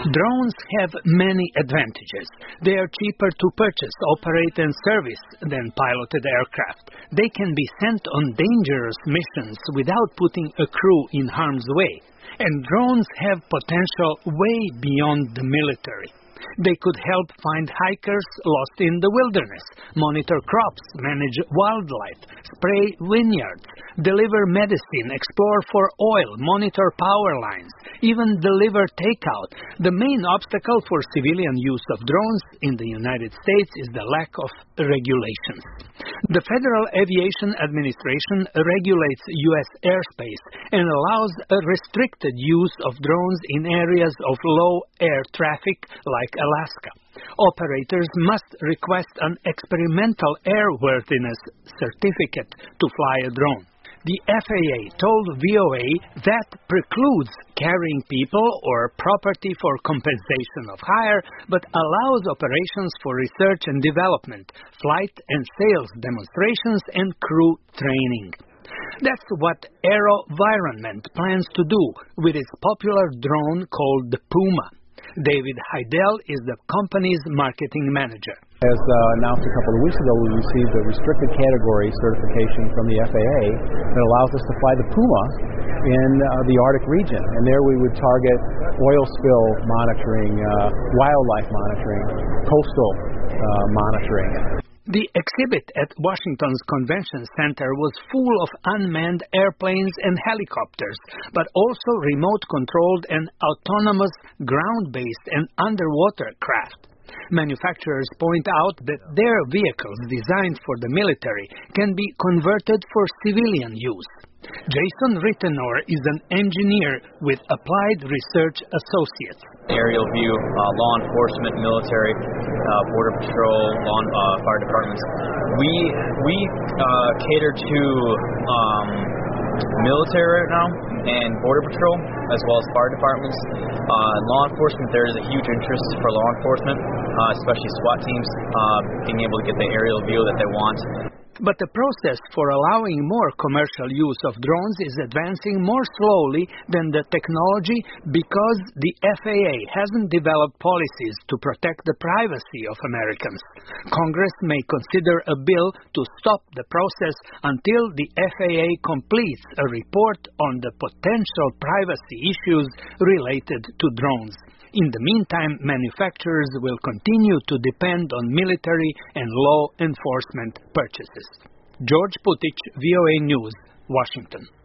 Drones have many advantages. They are cheaper to purchase, operate, and service than piloted aircraft. They can be sent on dangerous missions without putting a crew in harm's way. And drones have potential way beyond the military. They could help find hikers lost in the wilderness, monitor crops, manage wildlife, spray vineyards, deliver medicine, explore for oil, monitor power lines, even deliver takeout. The main obstacle for civilian use of drones in the United States is the lack of regulations. The Federal Aviation Administration regulates U.S. airspace and allows a restricted use of drones in areas of low air traffic like Alaska. Operators must request an experimental airworthiness certificate to fly a drone. The FAA told VOA that precludes carrying people or property for compensation of hire, but allows operations for research and development, flight and sales demonstrations, and crew training. That's what AeroVironment plans to do with its popular drone called the Puma. David Heidel is the company's marketing manager. As announced a couple of weeks ago, we received a restricted category certification from the FAA that allows us to fly the Puma in the Arctic region. And there we would target oil spill monitoring, wildlife monitoring, coastal monitoring. The exhibit at Washington's Convention Center was full of unmanned airplanes and helicopters, but also remote-controlled and autonomous ground-based and underwater craft. Manufacturers point out that their vehicles designed for the military can be converted for civilian use. Jason Rittenor is an engineer with Applied Research Associates. Aerial view, law enforcement, military, border patrol, fire departments. We cater to military right now and border patrol as well as fire departments. Law enforcement, there is a huge interest for law enforcement, especially SWAT teams, being able to get the aerial view that they want. But the process for allowing more commercial use of drones is advancing more slowly than the technology because the FAA hasn't developed policies to protect the privacy of Americans. Congress may consider a bill to stop the process until the FAA completes a report on the potential privacy issues related to drones. In the meantime, manufacturers will continue to depend on military and law enforcement purchases. George Putich, VOA News, Washington.